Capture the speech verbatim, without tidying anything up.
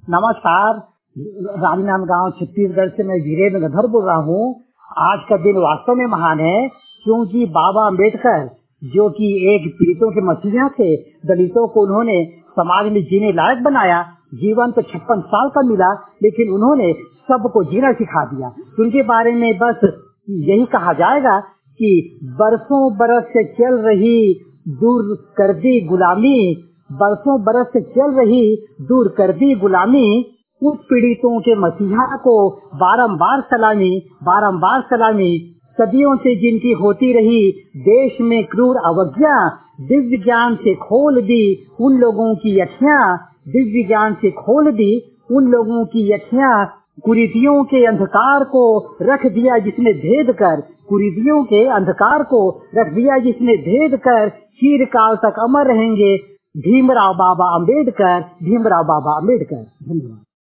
नमस्कार। राजनांदगांव छत्तीसगढ़ से मैं वीरेंद्र गंधर बोल रहा हूँ। आज का दिन वास्तव में महान है, क्योंकि बाबा अम्बेडकर जो कि एक पीड़ितों के मसीहा थे, दलितों को उन्होंने समाज में जीने लायक बनाया। जीवन तो छप्पन साल का मिला, लेकिन उन्होंने सबको जीना सिखा दिया। उनके बारे में बस यही कहा जाएगा कि बरसों बरस से चल रही दूर कर दी गुलामी, बरसों बरस से चल रही दूर कर दी गुलामी, उस पीड़ितों के मसीहा को बारंबार सलामी, बारंबार सलामी। सदियों से जिनकी होती रही देश में क्रूर अवज्ञा, दिव्य ज्ञान से खोल दी उन लोगों की अखियां, दिव्य ज्ञान से खोल दी उन लोगों की अखियां। कुरीतियों के अंधकार को रख दिया जिसने भेद कर, कुरीतियों के अंधकार को रख दिया जिसने भेद कर, चिरकाल तक अमर रहेंगे भीमराव बाबा अम्बेडकर, भीमराव बाबा अम्बेडकर। धन्यवाद।